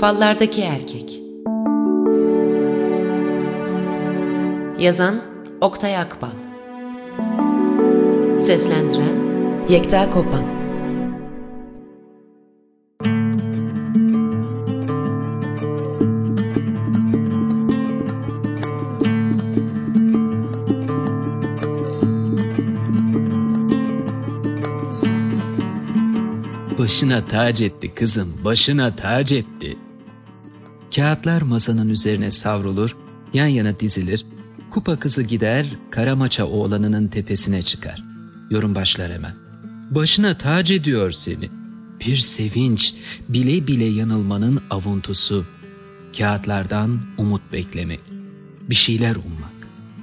Fallardaki Erkek. Yazan Oktay Akbal. Seslendiren Yekta Kopan. Başına tac etti kızım, başına tac etti. Kağıtlar masanın üzerine savrulur, yan yana dizilir, kupa kızı gider, Karamaça oğlanının tepesine çıkar. Yorum başlar hemen. Başına tac ediyor seni. Bir sevinç, bile bile yanılmanın avuntusu. Kağıtlardan umut beklemek, bir şeyler ummak.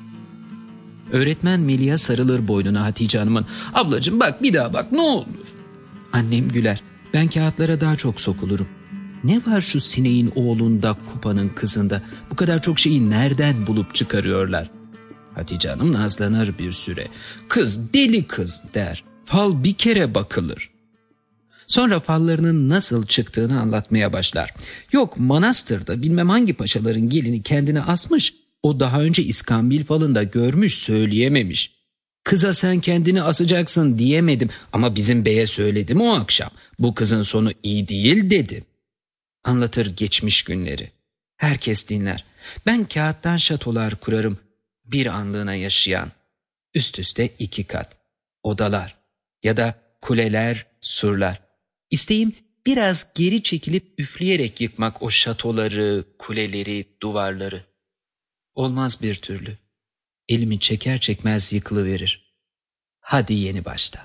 Öğretmen Melih'e sarılır boynuna Hatice Hanım'ın. Ablacığım bak, bir daha bak, ne olur. Annem güler. Ben kağıtlara daha çok sokulurum. Ne var şu sineğin oğlunda, kupanın kızında? Bu kadar çok şeyi nereden bulup çıkarıyorlar? Hatice Hanım nazlanır bir süre. Kız deli kız der. Fal bir kere bakılır. Sonra fallarının nasıl çıktığını anlatmaya başlar. Yok, manastırda bilmem hangi paşaların gelini kendini asmış. O daha önce İskambil falında görmüş, söyleyememiş. Kıza sen kendini asacaksın diyemedim ama bizim beye söyledim o akşam. Bu kızın sonu iyi değil dedim. Anlatır geçmiş günleri. Herkes dinler. Ben kağıttan şatolar kurarım. Bir anlığına yaşayan. Üst üste 2 kat. Odalar ya da kuleler, surlar. İsteğim biraz geri çekilip üfleyerek yıkmak o şatoları, kuleleri, duvarları. Olmaz bir türlü. Elimi çeker çekmez yıkılıverir. Hadi yeni baştan.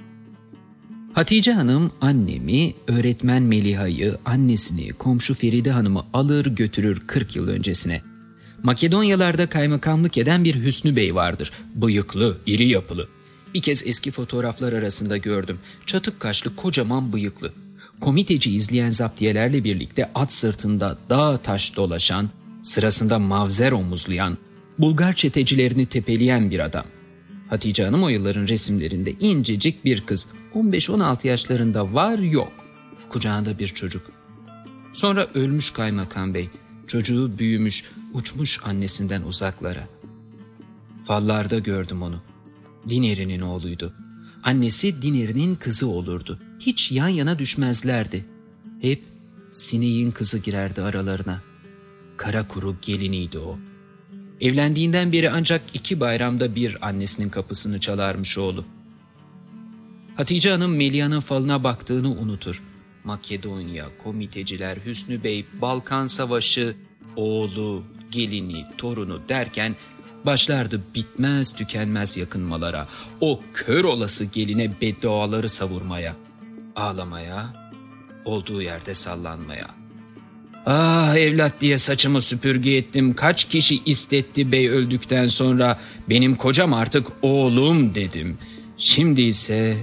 Hatice Hanım annemi, öğretmen Meliha'yı, annesini, komşu Feride Hanım'ı alır götürür 40 yıl öncesine. Makedonyalarda kaymakamlık eden bir Hüsnü Bey vardır. Bıyıklı, iri yapılı. Bir kez eski fotoğraflar arasında gördüm. Çatık kaşlı, kocaman bıyıklı. Komiteci izleyen zaptiyelerle birlikte at sırtında dağ taş dolaşan, sırasında mavzer omuzlayan, Bulgar çetecilerini tepeleyen bir adam. Hatice Hanım o yılların resimlerinde incecik bir kız. 15-16 yaşlarında var yok. Kucağında bir çocuk. Sonra ölmüş kaymakam bey. Çocuğu büyümüş, uçmuş annesinden uzaklara. Fallarda gördüm onu. Dineri'nin oğluydu. Annesi Dineri'nin kızı olurdu. Hiç yan yana düşmezlerdi. Hep sineğin kızı girerdi aralarına. Kara kuru geliniydi o. Evlendiğinden beri ancak 2 bayramda bir annesinin kapısını çalarmış oğlu. Hatice Hanım Meliha'nın falına baktığını unutur. Makedonya, komiteciler, Hüsnü Bey, Balkan Savaşı, oğlu, gelini, torunu derken başlardı bitmez tükenmez yakınmalara. O kör olası geline bedduaları savurmaya, ağlamaya, olduğu yerde sallanmaya. Ah evlat diye saçımı süpürge ettim. Kaç kişi istetti bey öldükten sonra. Benim kocam artık oğlum dedim. Şimdi ise...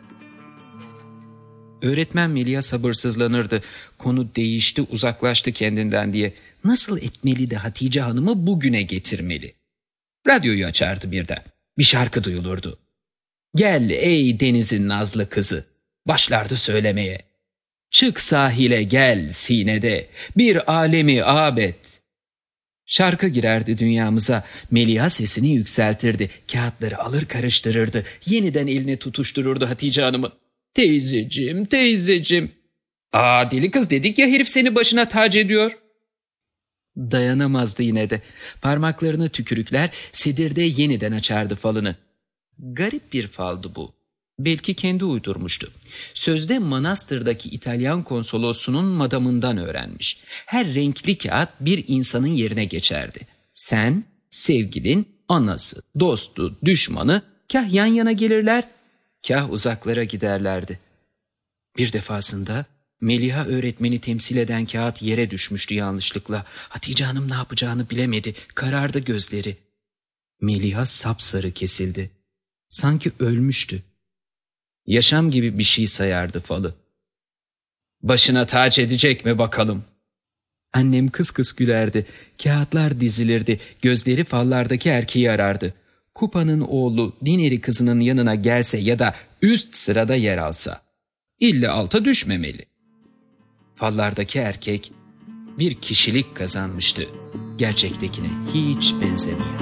Öğretmen Melih'a sabırsızlanırdı. Konu değişti, uzaklaştı kendinden diye. Nasıl etmeli de Hatice Hanım'ı bugüne getirmeli? Radyoyu açardı birden. Bir şarkı duyulurdu. Gel ey denizin nazlı kızı. Başlardı söylemeye. Çık sahile gel sinede, bir alemi abet. Şarkı girerdi dünyamıza, Meliha sesini yükseltirdi, kağıtları alır karıştırırdı, yeniden eline tutuştururdu Hatice Hanım'ı. Teyzeciğim, teyzeciğim. Aa deli kız dedik ya, herif seni başına tac ediyor. Dayanamazdı yine de. Parmaklarını tükürükler, sedirde yeniden açardı falını. Garip bir faldı bu. Belki kendi uydurmuştu. Sözde manastırdaki İtalyan konsolosunun madamından öğrenmiş. Her renkli kağıt bir insanın yerine geçerdi. Sen, sevgilin, anası, dostu, düşmanı kah yan yana gelirler, kah uzaklara giderlerdi. Bir defasında Meliha öğretmeni temsil eden kağıt yere düşmüştü yanlışlıkla. Hatice Hanım ne yapacağını bilemedi. Karardı gözleri. Meliha sapsarı kesildi. Sanki ölmüştü. Yaşam gibi bir şey sayardı falı. Başına taç edecek mi bakalım? Annem kıs kıs gülerdi. Kağıtlar dizilirdi. Gözleri fallardaki erkeği arardı. Kupa'nın oğlu Dineri kızının yanına gelse ya da üst sırada yer alsa. İlle alta düşmemeli. Fallardaki erkek bir kişilik kazanmıştı. Gerçektekine hiç benzemiyor.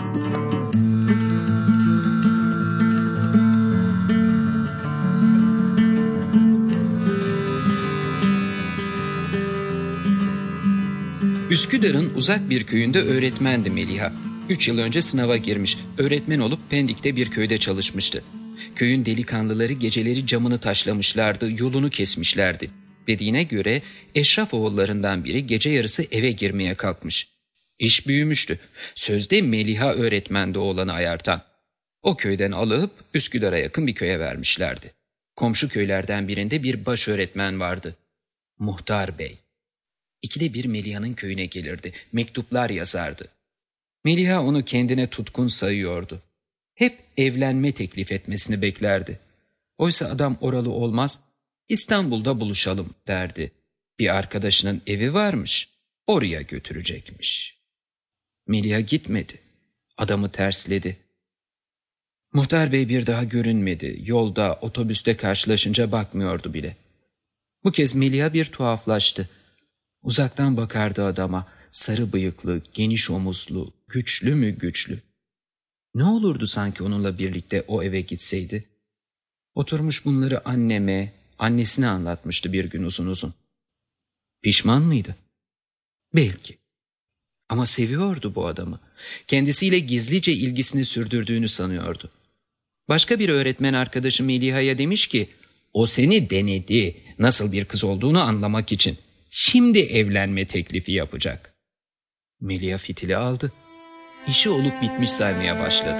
Üsküdar'ın uzak bir köyünde öğretmendi Meliha. 3 yıl önce sınava girmiş, öğretmen olup Pendik'te bir köyde çalışmıştı. Köyün delikanlıları geceleri camını taşlamışlardı, yolunu kesmişlerdi. Dediğine göre eşraf oğullarından biri gece yarısı eve girmeye kalkmış. İş büyümüştü. Sözde Meliha öğretmendi oğlanı ayartan. O köyden alıp Üsküdar'a yakın bir köye vermişlerdi. Komşu köylerden birinde bir baş öğretmen vardı. Muhtar Bey. İkide bir Meliha'nın köyüne gelirdi, mektuplar yazardı. Meliha onu kendine tutkun sayıyordu. Hep evlenme teklif etmesini beklerdi. Oysa adam oralı olmaz, İstanbul'da buluşalım derdi. Bir arkadaşının evi varmış, oraya götürecekmiş. Meliha gitmedi, adamı tersledi. Muhtar Bey bir daha görünmedi, yolda, otobüste karşılaşınca bakmıyordu bile. Bu kez Meliha bir tuhaflaştı. Uzaktan bakardı adama, sarı bıyıklı, geniş omuzlu, güçlü mü güçlü. Ne olurdu sanki onunla birlikte o eve gitseydi? Oturmuş bunları annesine anlatmıştı bir gün uzun uzun. Pişman mıydı? Belki. Ama seviyordu bu adamı. Kendisiyle gizlice ilgisini sürdürdüğünü sanıyordu. Başka bir öğretmen arkadaşı Meliha'ya demiş ki, o seni denedi, nasıl bir kız olduğunu anlamak için. Şimdi evlenme teklifi yapacak. Meliha fitili aldı. İşi olup bitmiş saymaya başladı.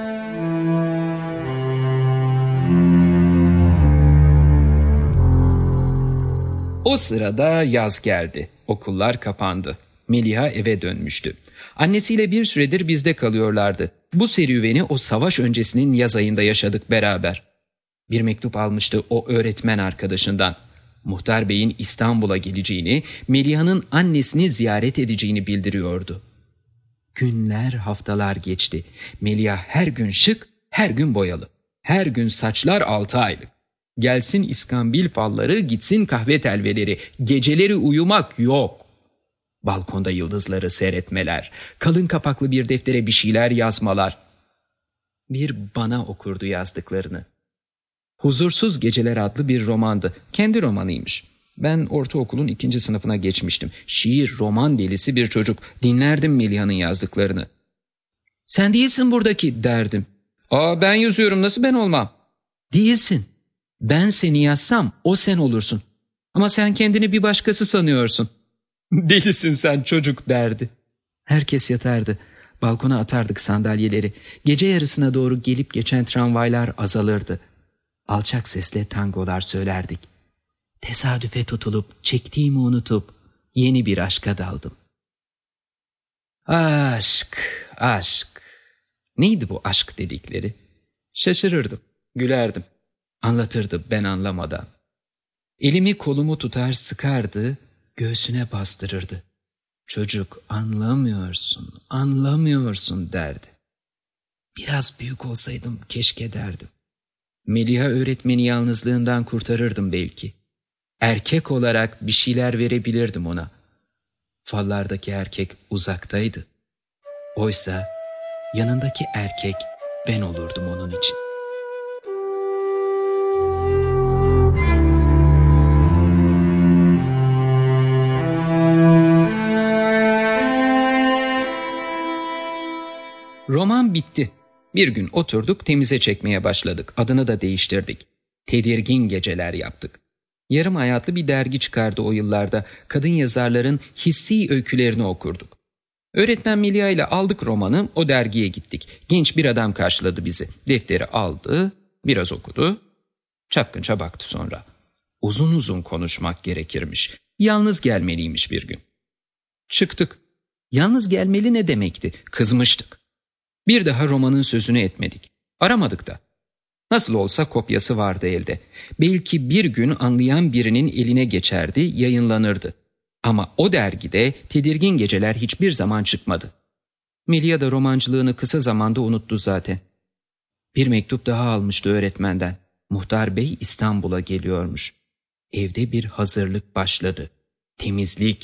O sırada yaz geldi. Okullar kapandı. Meliha eve dönmüştü. Annesiyle bir süredir bizde kalıyorlardı. Bu serüveni o savaş öncesinin yaz ayında yaşadık beraber. Bir mektup almıştı o öğretmen arkadaşından. Muhtar Bey'in İstanbul'a geleceğini, Meliha'nın annesini ziyaret edeceğini bildiriyordu. Günler, haftalar geçti. Meliha her gün şık, her gün boyalı. Her gün saçlar 6 aylık. Gelsin iskambil falları, gitsin kahve telveleri. Geceleri uyumak yok. Balkonda yıldızları seyretmeler, kalın kapaklı bir deftere bir şeyler yazmalar. Bir bana okurdu yazdıklarını. Huzursuz Geceler adlı bir romandı. Kendi romanıymış. Ben ortaokulun 2. sınıfına geçmiştim. Şiir, roman delisi bir çocuk. Dinlerdim Meliha'nın yazdıklarını. Sen değilsin buradaki derdim. Ben yazıyorum, nasıl ben olmam? Değilsin. Ben seni yazsam o sen olursun. Ama sen kendini bir başkası sanıyorsun. Delisin sen çocuk derdi. Herkes yatardı. Balkona atardık sandalyeleri. Gece yarısına doğru gelip geçen tramvaylar azalırdı. Alçak sesle tangolar söylerdik. Tesadüfe tutulup, çektiğimi unutup yeni bir aşka daldım. Aşk, aşk. Neydi bu aşk dedikleri? Şaşırırdım, gülerdim. Anlatırdı ben anlamadan. Elimi kolumu tutar sıkardı, göğsüne bastırırdı. Çocuk anlamıyorsun, anlamıyorsun derdi. Biraz büyük olsaydım keşke derdim. Meliha öğretmeni yalnızlığından kurtarırdım belki. Erkek olarak bir şeyler verebilirdim ona. Fallardaki erkek uzaktaydı. Oysa yanındaki erkek ben olurdum onun için. Roman bitti. Bir gün oturduk, temize çekmeye başladık. Adını da değiştirdik. Tedirgin Geceler yaptık. Yarım hayatlı bir dergi çıkardı o yıllarda. Kadın yazarların hissi öykülerini okurduk. Öğretmen Meliha ile aldık romanı, o dergiye gittik. Genç bir adam karşıladı bizi. Defteri aldı, biraz okudu. Çapkınça baktı sonra. Uzun uzun konuşmak gerekirmiş. Yalnız gelmeliymiş bir gün. Çıktık. Yalnız gelmeli ne demekti? Kızmıştık. Bir daha romanın sözünü etmedik. Aramadık da. Nasıl olsa kopyası vardı elde. Belki bir gün anlayan birinin eline geçerdi, yayınlanırdı. Ama o dergide Tedirgin Geceler hiçbir zaman çıkmadı. Meliha da romancılığını kısa zamanda unuttu zaten. Bir mektup daha almıştı öğretmenden. Muhtar Bey İstanbul'a geliyormuş. Evde bir hazırlık başladı. Temizlik,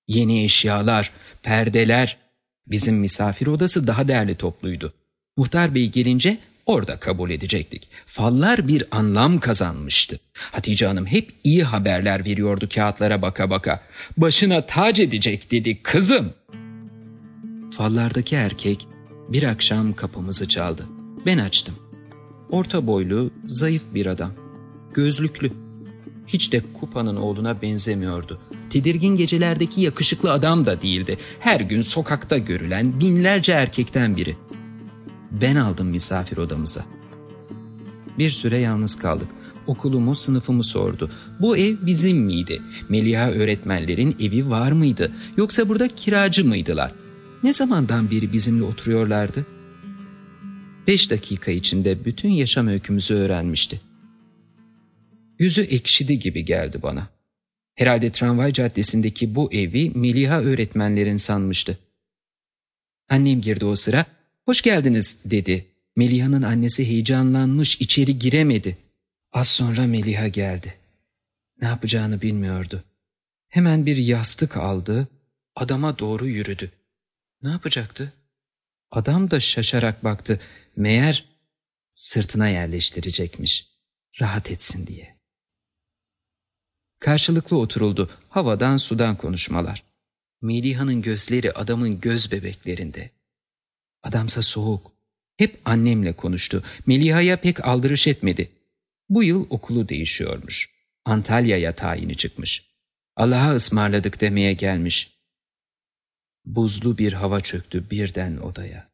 Yeni eşyalar, perdeler. Bizim misafir odası daha derli topluydu. Muhtar Bey gelince orada kabul edecektik. Fallar bir anlam kazanmıştı. Hatice Hanım hep iyi haberler veriyordu kağıtlara baka baka. Başına tac edecek dedi kızım. Fallardaki erkek bir akşam kapımızı çaldı. Ben açtım. Orta boylu, zayıf bir adam. Gözlüklü. Hiç de Kupa'nın oğluna benzemiyordu. Tedirgin gecelerdeki yakışıklı adam da değildi. Her gün sokakta görülen binlerce erkekten biri. Ben aldım misafir odamıza. Bir süre yalnız kaldık. Okulumu, sınıfımı sordu. Bu ev bizim miydi? Meliha öğretmenlerin evi var mıydı? Yoksa burada kiracı mıydılar? Ne zamandan beri bizimle oturuyorlardı? 5 dakika içinde bütün yaşam öykümüzü öğrenmişti. Yüzü ekşidi gibi geldi bana. Herhalde tramvay caddesindeki bu evi Meliha öğretmenlerin sanmıştı. Annem girdi o sıra. "Hoş geldiniz," dedi. Meliha'nın annesi heyecanlanmış, içeri giremedi. Az sonra Meliha geldi. Ne yapacağını bilmiyordu. Hemen bir yastık aldı, adama doğru yürüdü. Ne yapacaktı? Adam da şaşarak baktı. Meğer sırtına yerleştirecekmiş, rahat etsin diye. Karşılıklı oturuldu. Havadan sudan konuşmalar. Meliha'nın gözleri adamın göz bebeklerinde. Adamsa soğuk. Hep annemle konuştu. Meliha'ya pek aldırış etmedi. Bu yıl okulu değişiyormuş. Antalya'ya tayini çıkmış. Allah'a ısmarladık demeye gelmiş. Buzlu bir hava çöktü birden odaya.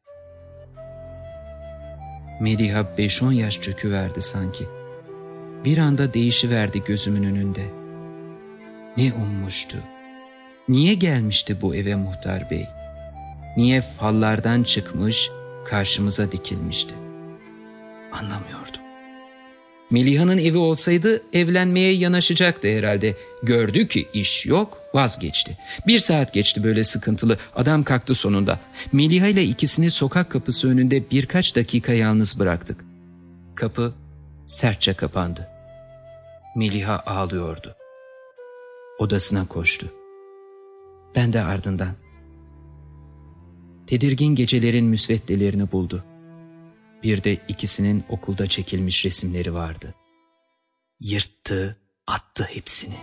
Meliha 5-10 yaş çöküverdi sanki. Bir anda değişiverdi gözümün önünde. Ne ummuştu? Niye gelmişti bu eve muhtar bey? Niye fallardan çıkmış, karşımıza dikilmişti? Anlamıyordum. Meliha'nın evi olsaydı evlenmeye yanaşacaktı herhalde. Gördü ki iş yok, vazgeçti. 1 saat geçti böyle sıkıntılı. Adam kalktı sonunda. Meliha ile ikisini sokak kapısı önünde birkaç dakika yalnız bıraktık. Kapı sertçe kapandı. Meliha ağlıyordu. Odasına koştu. Ben de ardından. Tedirgin gecelerin müsveddelerini buldu. Bir de ikisinin okulda çekilmiş resimleri vardı. Yırttı, attı hepsini.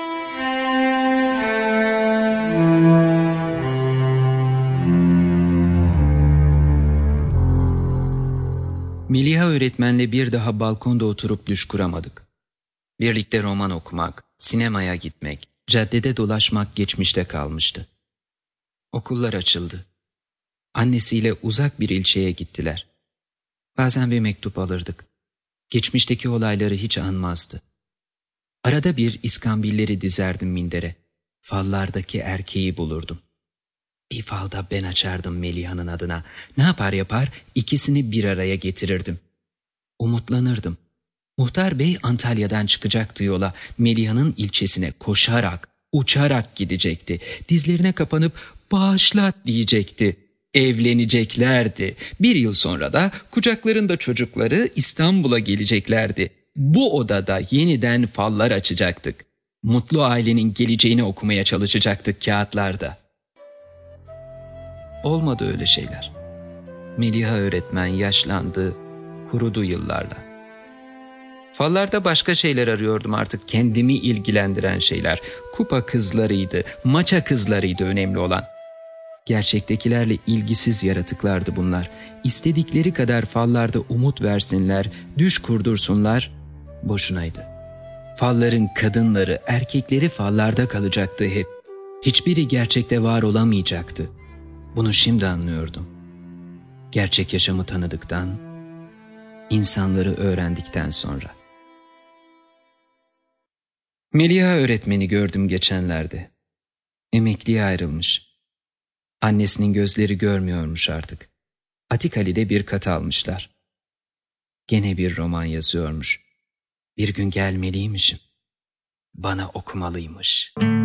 Meliha öğretmenle bir daha balkonda oturup düş kuramadık. Birlikte roman okumak, sinemaya gitmek, caddede dolaşmak geçmişte kalmıştı. Okullar açıldı. Annesiyle uzak bir ilçeye gittiler. Bazen bir mektup alırdık. Geçmişteki olayları hiç anmazdı. Arada bir iskambilleri dizerdim mindere. Fallardaki erkeği bulurdum. Bir falda ben açardım Meliha'nın adına. Ne yapar yapar ikisini bir araya getirirdim. Umutlanırdım. Muhtar Bey Antalya'dan çıkacaktı yola. Meliha'nın ilçesine koşarak, uçarak gidecekti. Dizlerine kapanıp bağışla diyecekti. Evleneceklerdi. 1 yıl sonra da kucaklarında çocukları İstanbul'a geleceklerdi. Bu odada yeniden fallar açacaktık. Mutlu ailenin geleceğini okumaya çalışacaktık kağıtlarda. Olmadı öyle şeyler. Meliha öğretmen yaşlandı, kurudu yıllarla. Fallarda başka şeyler arıyordum artık, kendimi ilgilendiren şeyler. Kupa kızlarıydı, maça kızlarıydı önemli olan. Gerçektekilerle ilgisiz yaratıklardı bunlar. İstedikleri kadar fallarda umut versinler, düş kurdursunlar, boşunaydı. Falların kadınları, erkekleri fallarda kalacaktı hep. Hiçbiri gerçekte var olamayacaktı. Bunu şimdi anlıyordum. Gerçek yaşamı tanıdıktan, insanları öğrendikten sonra. Meliha öğretmeni gördüm geçenlerde. Emekliye ayrılmış. Annesinin gözleri görmüyormuş artık. Atikali'de bir kat almışlar. Gene bir roman yazıyormuş. Bir gün gelmeliymişim. Bana okumalıymış.